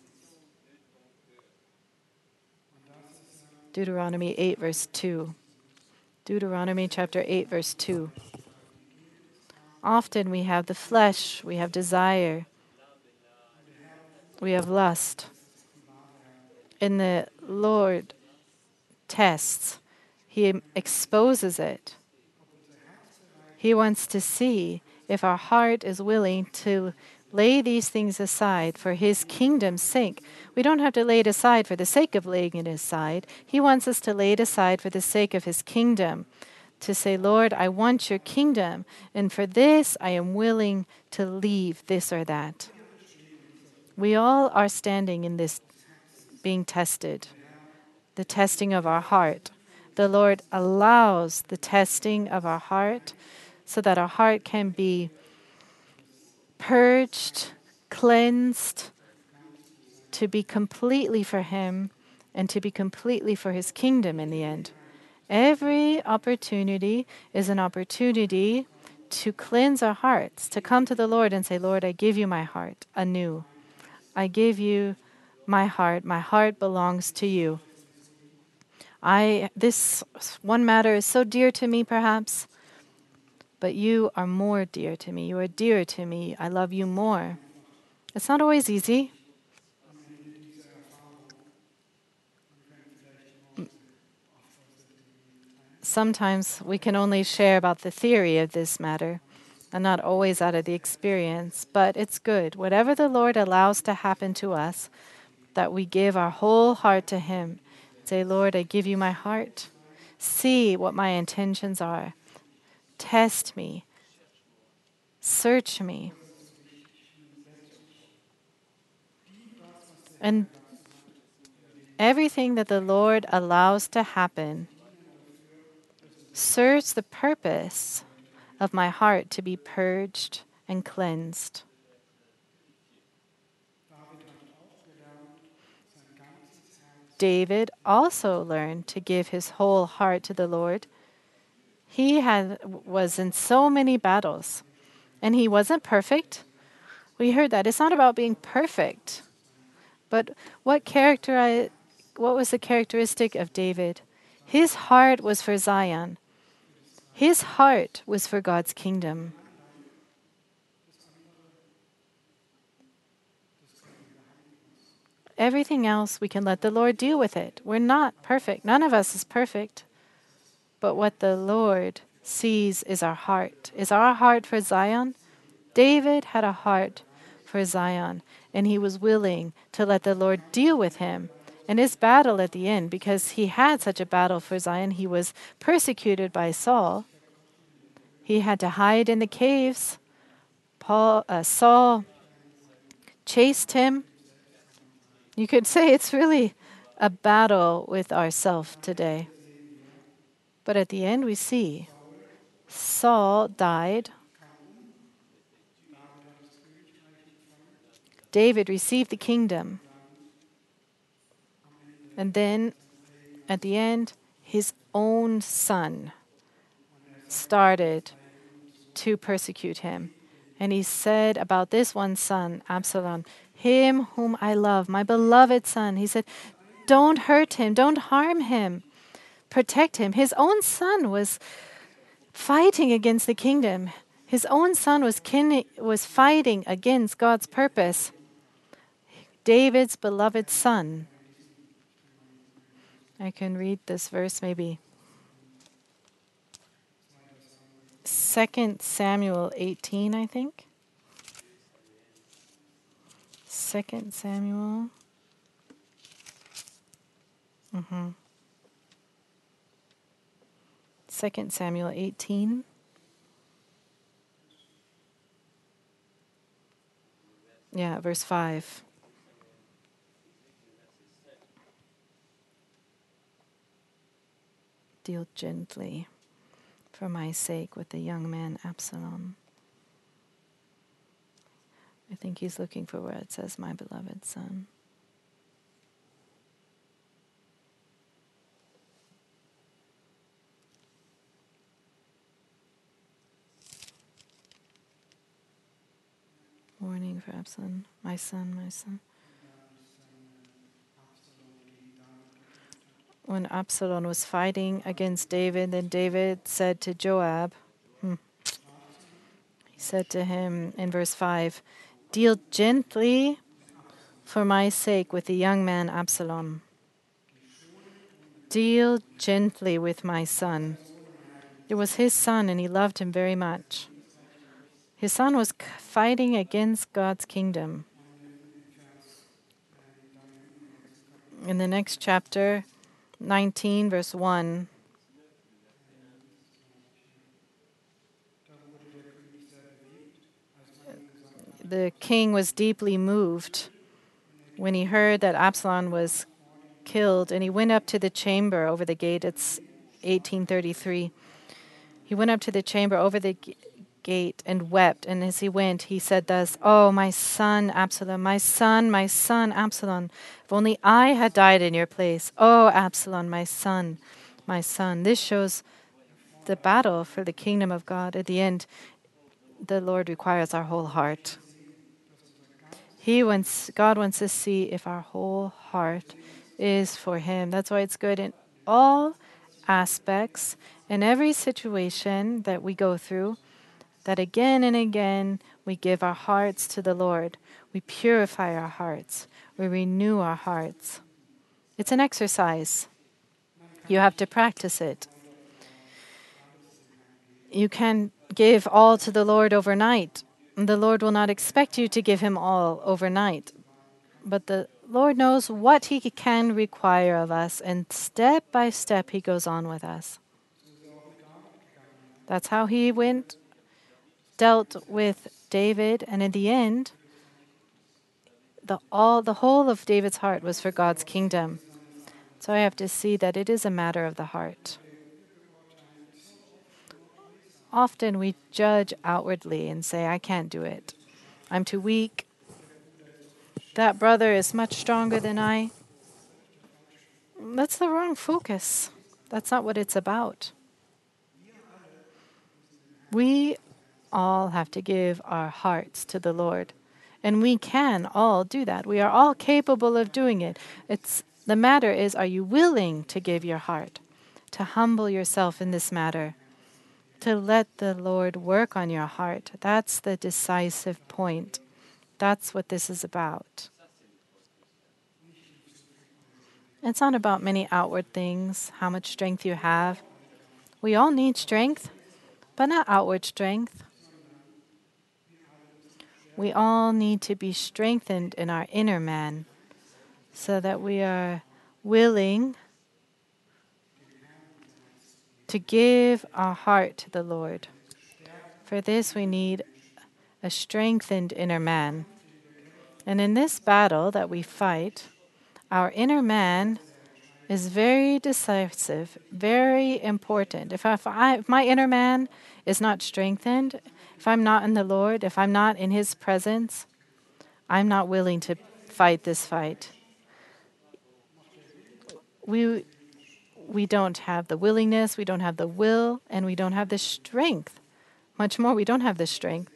[SPEAKER 1] Deuteronomy eight, verse two. Deuteronomy chapter eight, verse two. Often we have the flesh, we have desire, we have lust. And the Lord tests, He exposes it. He wants to see if our heart is willing to lay these things aside for His kingdom's sake. We don't have to lay it aside for the sake of laying it aside. He wants us to lay it aside for the sake of His kingdom. To say, Lord, I want your kingdom, and for this I am willing to leave this or that. We all are standing in this being tested, the testing of our heart. The Lord allows the testing of our heart so that our heart can be purged, cleansed, to be completely for Him and to be completely for His kingdom in the end. Every opportunity is an opportunity to cleanse our hearts, to come to the Lord and say, Lord, I give you my heart anew. I give you my heart. My heart belongs to you. I this one matter is so dear to me, perhaps, but you are more dear to me. You are dearer to me. I love you more. It's not always easy. Sometimes we can only share about the theory of this matter and not always out of the experience, but it's good. Whatever the Lord allows to happen to us, that we give our whole heart to Him. Say, Lord, I give you my heart. See what my intentions are. Test me. Search me. And everything that the Lord allows to happen Search the purpose of my heart to be purged and cleansed. David also learned to give his whole heart to the Lord. He had was in so many battles, and he wasn't perfect. We heard that it's not about being perfect, but what characteri- what was the characteristic of David? His heart was for Zion. His heart was for God's kingdom. Everything else, we can let the Lord deal with it. We're not perfect. None of us is perfect. But what the Lord sees is our heart. Is our heart for Zion? David had a heart for Zion, and he was willing to let the Lord deal with him. And his battle at the end, because he had such a battle for Zion, he was persecuted by Saul. He had to hide in the caves. Paul, uh, Saul chased him. You could say it's really a battle with ourself today. But at the end, we see Saul died. David received the kingdom. And then at the end, his own son started to persecute him. And he said about this one son, Absalom, him whom I love, my beloved son, he said, don't hurt him, don't harm him, protect him. His own son was fighting against the kingdom. His own son was kin- was fighting against God's purpose. David's beloved son. I can read this verse maybe. Second Samuel eighteen, I think. Second Samuel. Mm-hmm. Second Samuel eighteen. Yeah, verse five. Deal gently for my sake with the young man Absalom. I think he's looking for where it says, my beloved son. Warning for Absalom, my son, my son. When Absalom was fighting against David, then David said to Joab, hmm, he said to him in verse five, deal gently for my sake with the young man Absalom. Deal gently with my son. It was his son, and he loved him very much. His son was fighting against God's kingdom. In the next chapter, nineteen, verse one, the king was deeply moved when he heard that Absalom was killed, and he went up to the chamber over the gate. It's eighteen thirty-three. He went up to the chamber over the g- gate and wept. And as he went, he said thus, oh, my son Absalom, my son, my son Absalom, if only I had died in your place. Oh, Absalom, my son, my son. This shows the battle for the kingdom of God. At the end, the Lord requires our whole heart. He wants, God wants to see if our whole heart is for Him. That's why it's good in all aspects, in every situation that we go through, that again and again we give our hearts to the Lord. We purify our hearts. We renew our hearts. It's an exercise. You have to practice it. You can give all to the Lord overnight. The Lord will not expect you to give Him all overnight. But the Lord knows what He can require of us, and step by step He goes on with us. That's how He went, dealt with David, and in the end, the all the whole of David's heart was for God's kingdom. So I have to see that it is a matter of the heart. often we judge outwardly and say, I can't do it. I'm too weak. That brother is much stronger than I. That's the wrong focus. That's not what it's about. We all have to give our hearts to the Lord. And we can all do that. We are all capable of doing it. It's the matter is, are you willing to give your heart, to humble yourself in this matter, to let the Lord work on your heart? That's the decisive point. That's what this is about. It's not about many outward things, how much strength you have. We all need strength, but not outward strength. We all need to be strengthened in our inner man so that we are willing to give our heart to the Lord. For this, we need a strengthened inner man. And in this battle that we fight, our inner man is very decisive, very important. If, I, if, I, if my inner man is not strengthened, if I'm not in the Lord, if I'm not in His presence, I'm not willing to fight this fight. We, we don't have the willingness, we don't have the will, and we don't have the strength. Much more, we don't have the strength.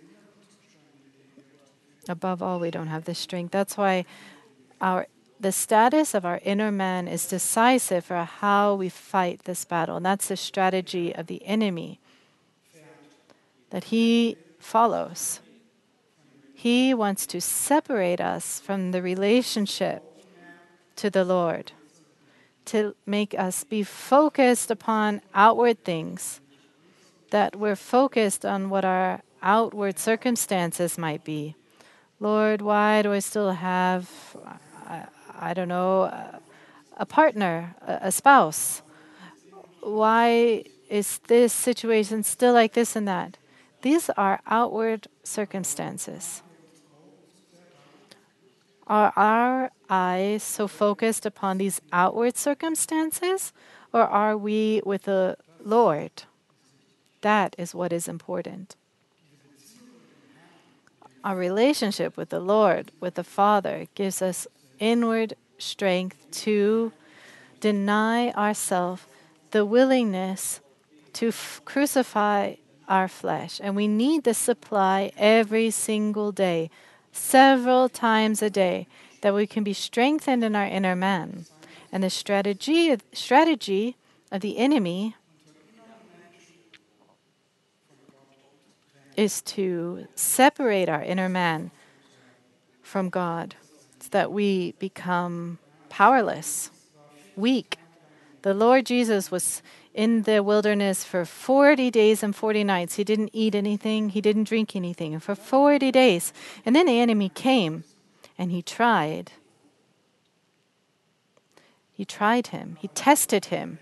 [SPEAKER 1] Above all, we don't have the strength. That's why our the status of our inner man is decisive for how we fight this battle. And that's the strategy of the enemy that he follows. He wants to separate us from the relationship to the Lord, to make us be focused upon outward things, that we're focused on what our outward circumstances might be. Lord, why do I still have, I, I don't know, a, a partner, a, a spouse? Why is this situation still like this and that? These are outward circumstances. Are our eyes so focused upon these outward circumstances, or are we with the Lord? That is what is important. Our relationship with the Lord, with the Father, gives us inward strength to deny ourselves, the willingness to f- crucify our flesh. And we need the supply every single day, several times a day, that we can be strengthened in our inner man. And the strategy, strategy of the enemy is to separate our inner man from God so that we become powerless, weak. The Lord Jesus was in the wilderness for forty days and forty nights. He didn't eat anything. He didn't drink anything. And for forty days. And then the enemy came and he tried. He tried him. He tested him.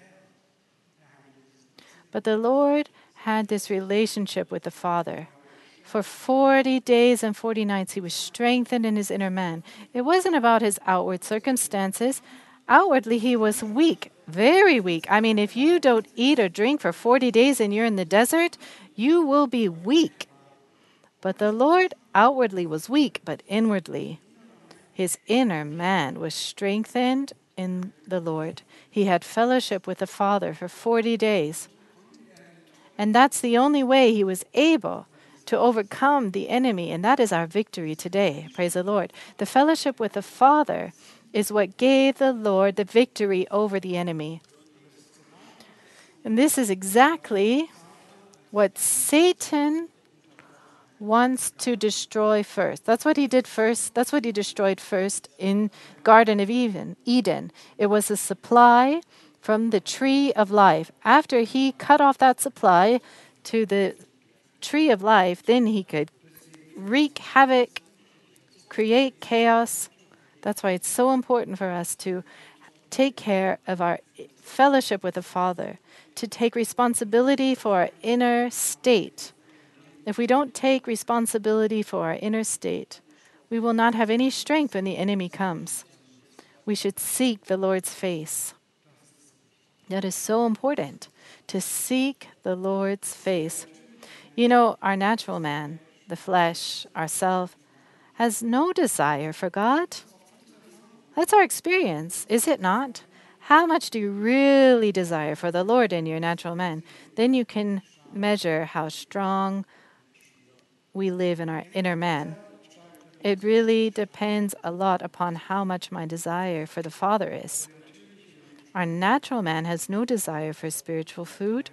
[SPEAKER 1] But the Lord had this relationship with the Father. For forty days and forty nights, he was strengthened in his inner man. It wasn't about his outward circumstances. Outwardly, he was weak, very weak. I mean, if you don't eat or drink for forty days and you're in the desert, you will be weak. But the Lord outwardly was weak, but inwardly, his inner man was strengthened in the Lord. He had fellowship with the Father for forty days. And that's the only way he was able to overcome the enemy, and that is our victory today. Praise the Lord. The fellowship with the Father is what gave the Lord the victory over the enemy. And this is exactly what Satan wants to destroy first. That's what he did first. That's what he destroyed first in Garden of Eden. Eden. It was a supply from the tree of life. After he cut off that supply to the tree of life, then he could wreak havoc, create chaos. That's why it's so important for us to take care of our fellowship with the Father, to take responsibility for our inner state. If we don't take responsibility for our inner state, we will not have any strength when the enemy comes. We should seek the Lord's face. That is so important, to seek the Lord's face. You know, our natural man, the flesh, ourself, has no desire for God. That's our experience, is it not? How much do you really desire for the Lord in your natural man? Then you can measure how strong we live in our inner man. It really depends a lot upon how much my desire for the Father is. Our natural man has no desire for spiritual food.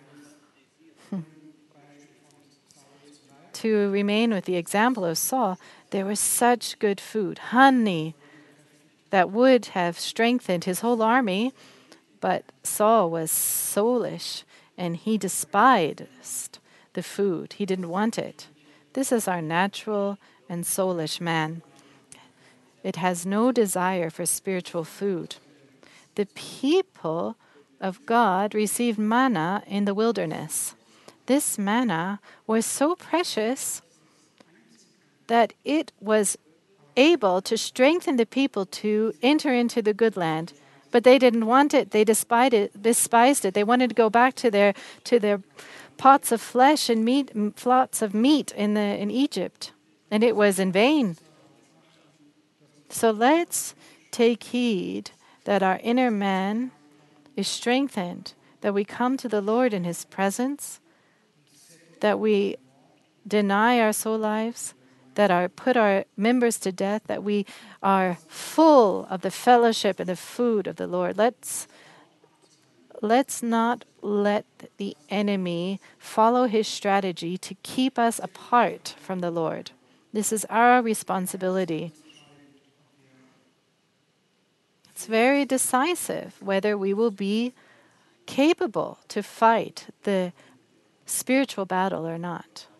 [SPEAKER 1] To remain with the example of Saul, there was such good food, honey, that would have strengthened his whole army, but Saul was soulish and he despised the food. He didn't want it. This is our natural and soulish man. It has no desire for spiritual food. The people of God received manna in the wilderness. This manna was so precious that it was able to strengthen the people to enter into the good land. But they didn't want it. They despised it. Despised it. They wanted to go back to their to their pots of flesh and meat, plots of meat in the in Egypt, and it was in vain. So let's take heed that our inner man is strengthened, that we come to the Lord in His presence, that we deny our soul lives, that are put our members to death, that we are full of the fellowship and the food of the Lord. Let's let's not let the enemy follow his strategy to keep us apart from the Lord. This is our responsibility. It's very decisive whether we will be capable to fight the spiritual battle or not.